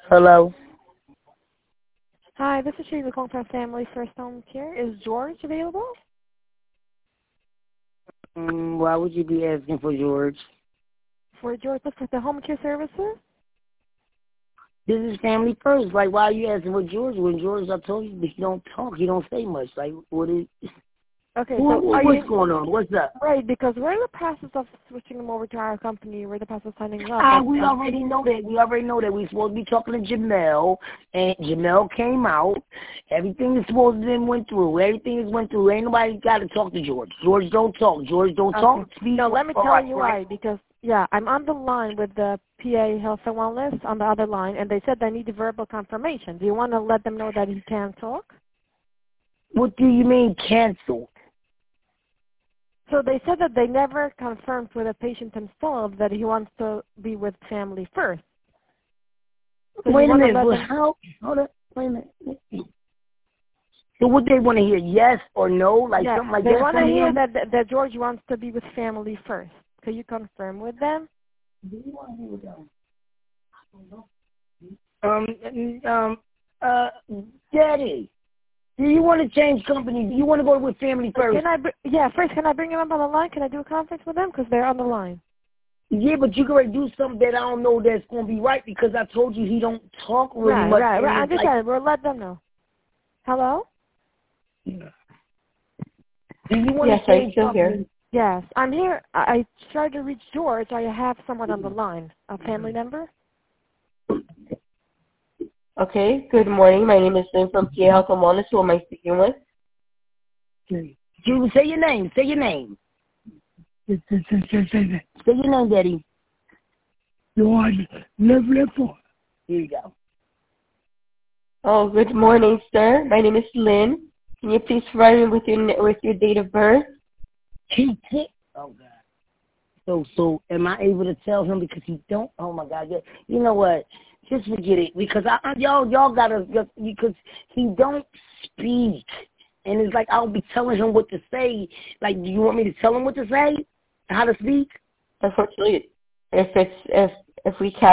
Hello? Hi, this is Shirley calling from Family First Home Care. Is George available? Why would you be asking for George? For George, look for the home care services? This is Family First. Like, why are you asking for George when George, I told you, he don't talk. He don't say much. Like, Okay, what's going on? What's up? Right, because we're in the process of switching him over to our company. We're in the process of signing up. We already know that. We already know that. We're supposed to be talking to Jamel, and Jamel came out. Everything is supposed to have went through. Everything is went through. Ain't nobody got to talk to George. George don't talk. George don't talk. No, let me tell you why. Because, I'm on the line with the PA Health and Wellness on the other line, and they said they need a verbal confirmation. Do you want to let them know that he can talk? What do you mean cancel? So they said that they never confirmed with the patient himself that he wants to be with Family First. So wait a minute. Hold on. Wait a minute. So what they want to hear, yes or no? Like something like that? They want to hear that George wants to be with Family First. Can you confirm with them? Do you want to be with them? Daddy, do you want to change company? Do you want to go with Family First? First, can I bring him up on the line? Can I do a conference with them? Because they're on the line. Yeah, but you're going to do something that I don't know that's going to be right because I told you he don't talk really much. Right. I understand. We'll let them know. Hello? Yeah. Do you want to change company? Yes, I'm here. I tried to reach George. I have someone on the line, a family member. Okay, good morning. My name is Lynn from PA Health and Wellness. Who am I speaking with? You say your name. Say your name. Say your name, Daddy. George Liverpool. Here you go. Oh, good morning, sir. My name is Lynn. Can you please provide me with your date of birth? Oh God. So am I able to tell him because he don't? Oh my God. You know what? Just forget it because y'all gotta because he don't speak and it's like I'll be telling him what to say. Like, do you want me to tell him what to say? How to speak? Unfortunately, if we